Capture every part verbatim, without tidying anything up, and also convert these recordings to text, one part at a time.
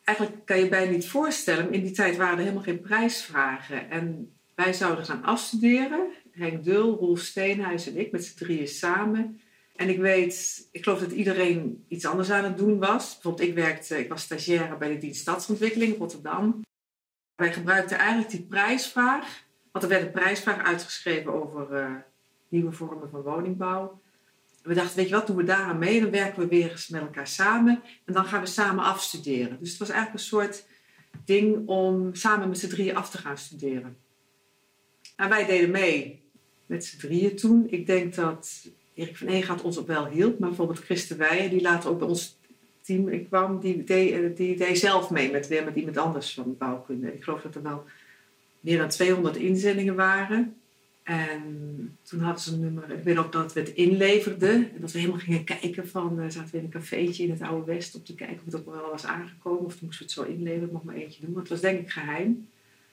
eigenlijk kan je bijna niet voorstellen, maar in die tijd waren er helemaal geen prijsvragen. En wij zouden gaan afstuderen. Henk Dul, Roel Steenhuis en ik met z'n drieën samen. En ik weet, ik geloof dat iedereen iets anders aan het doen was. Bijvoorbeeld ik werkte, ik was stagiaire bij de dienst Stadsontwikkeling Rotterdam. Wij gebruikten eigenlijk die prijsvraag, want er werd een prijsvraag uitgeschreven over uh, nieuwe vormen van woningbouw. En we dachten, weet je wat, doen we daar aan mee? Dan werken we weer eens met elkaar samen en dan gaan we samen afstuderen. Dus het was eigenlijk een soort ding om samen met z'n drieën af te gaan studeren. En wij deden mee met z'n drieën toen. Ik denk dat Erik van Eegaard ons ook wel hielp, maar bijvoorbeeld Christen Weijen, die later ook bij ons team kwam, die deed, die deed zelf mee met, weer met iemand anders van bouwkunde. Ik geloof dat er wel meer dan tweehonderd inzendingen waren. En toen hadden ze een nummer, ik weet ook dat we het inleverden. En dat we helemaal gingen kijken van, uh, zaten we in een cafeetje in het Oude West om te kijken of het ook wel was aangekomen. Of toen moesten we het zo inleveren, ik mocht maar eentje doen. Want het was denk ik geheim.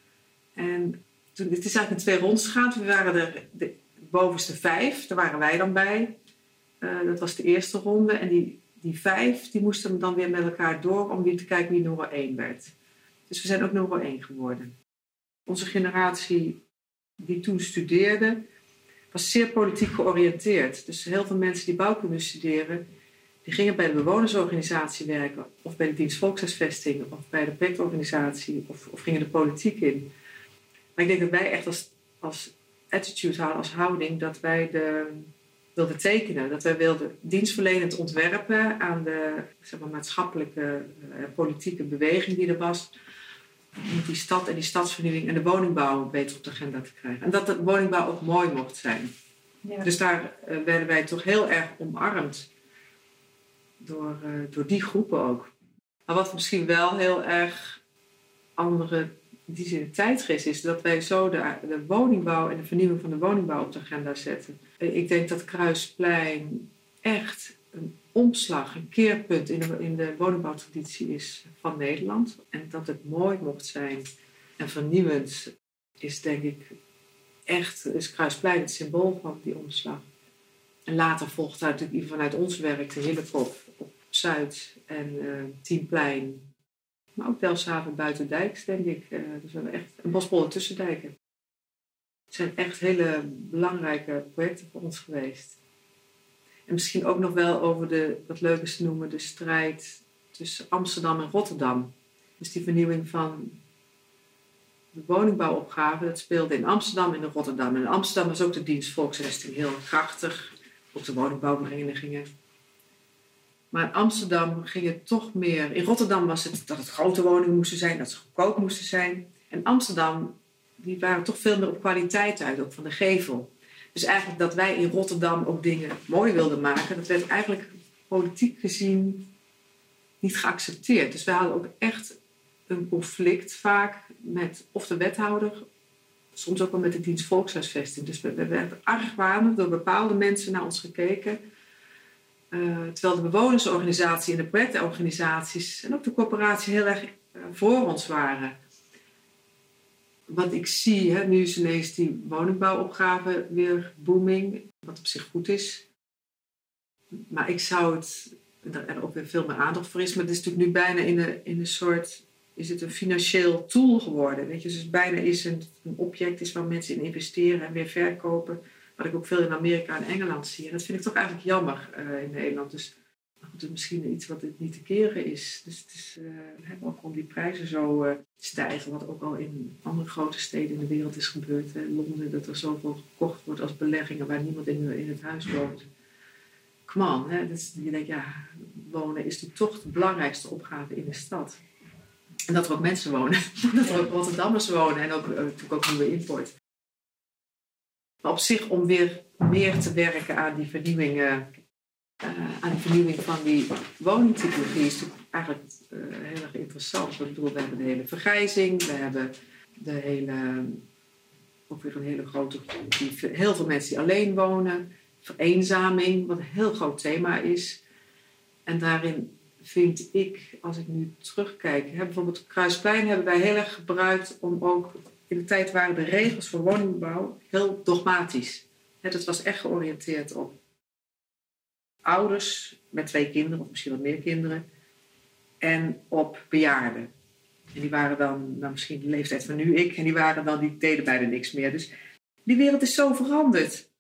En toen, het is eigenlijk in twee rondes gegaan. We waren er de bovenste vijf, daar waren wij dan bij. Uh, dat was de eerste ronde. En die, die vijf, die moesten dan weer met elkaar door om weer te kijken wie nummer één werd. Dus we zijn ook nummer één geworden. Onze generatie die toen studeerde, was zeer politiek georiënteerd. Dus heel veel mensen die bouwkunde studeren, die gingen bij de bewonersorganisatie werken, of bij de dienst Volkshuisvesting, of bij de projectorganisatie, of, of gingen de politiek in. Maar ik denk dat wij echt als, als attitude hadden, als houding, dat wij de, wilden tekenen. Dat wij wilden dienstverlenend ontwerpen aan de zeg maar, maatschappelijke, uh, politieke beweging die er was. Om die stad en die stadsvernieuwing en de woningbouw beter op de agenda te krijgen. En dat de woningbouw ook mooi mocht zijn. Ja. Dus daar uh, werden wij toch heel erg omarmd. Door, uh, door die groepen ook. Maar wat misschien wel heel erg andere in die zin tijdgeest is, dat wij zo de, de woningbouw en de vernieuwing van de woningbouw op de agenda zetten. Ik denk dat Kruisplein echt een omslag, een keerpunt in de, in de woningbouwtraditie is van Nederland. En dat het mooi mocht zijn en vernieuwend is, denk ik, echt, is Kruisplein het symbool van die omslag. En later volgt daar natuurlijk vanuit ons werk de Hillekop op Zuid en uh, Tienplein. Maar ook Delfshaven Buitendijks, denk ik. Uh, dus we hebben echt een Bospolder Tussendijken. Het zijn echt hele belangrijke projecten voor ons geweest. En misschien ook nog wel over de, wat leuk is te noemen, de strijd tussen Amsterdam en Rotterdam. Dus die vernieuwing van de woningbouwopgave, dat speelde in Amsterdam en in Rotterdam. En in Amsterdam was ook de dienst Volkshuisvesting heel krachtig. Ook de woningbouwverenigingen. Maar in Amsterdam ging het toch meer. In Rotterdam was het dat het grote woningen moesten zijn, dat ze goedkoop moesten zijn. En Amsterdam, die waren toch veel meer op kwaliteit uit, ook van de gevel. Dus eigenlijk dat wij in Rotterdam ook dingen mooi wilden maken, dat werd eigenlijk politiek gezien niet geaccepteerd. Dus we hadden ook echt een conflict vaak met of de wethouder, soms ook wel met de dienst Volkshuisvesting. Dus we, we werden argwanend door bepaalde mensen naar ons gekeken. Uh, terwijl de bewonersorganisatie en de projectorganisaties en ook de corporatie heel erg uh, voor ons waren. Wat ik zie, hè, nu is ineens die woningbouwopgave weer booming, wat op zich goed is. Maar ik zou het, er ook weer veel meer aandacht voor is, maar het is natuurlijk nu bijna in een, in een soort, is het een financieel tool geworden. Weet je? Dus het bijna is een, een object is waar mensen in investeren en weer verkopen. Wat ik ook veel in Amerika en Engeland zie. En dat vind ik toch eigenlijk jammer uh, in Nederland. Dus het is misschien iets wat niet te keren is. Dus het is uh, ook om die prijzen zo uh, stijgen. Wat ook al in andere grote steden in de wereld is gebeurd. Hè. Londen, dat er zoveel gekocht wordt als beleggingen waar niemand in, in het huis woont. Come on. Hè. Dus je denkt, ja, wonen is natuurlijk toch de belangrijkste opgave in de stad. En dat er ook mensen wonen. Dat er ook Rotterdammers wonen. En ook, uh, natuurlijk ook nieuwe import. Maar op zich om weer meer te werken aan die vernieuwing, uh, aan de vernieuwing van die woningtypologie is natuurlijk eigenlijk uh, heel erg interessant. Ik bedoel, we hebben de hele vergrijzing, we hebben de hele, ook weer een hele grote groep, die, heel veel mensen die alleen wonen, vereenzaming, wat een heel groot thema is. En daarin vind ik, als ik nu terugkijk, hè, bijvoorbeeld Kruisplein hebben wij heel erg gebruikt om ook. In de tijd waren de regels voor woningbouw heel dogmatisch. Het was echt georiënteerd op ouders met twee kinderen, of misschien wat meer kinderen. en op bejaarden. En die waren dan, nou misschien de leeftijd van nu ik, en die waren dan, die deden bijna niks meer. Dus die wereld is zo veranderd.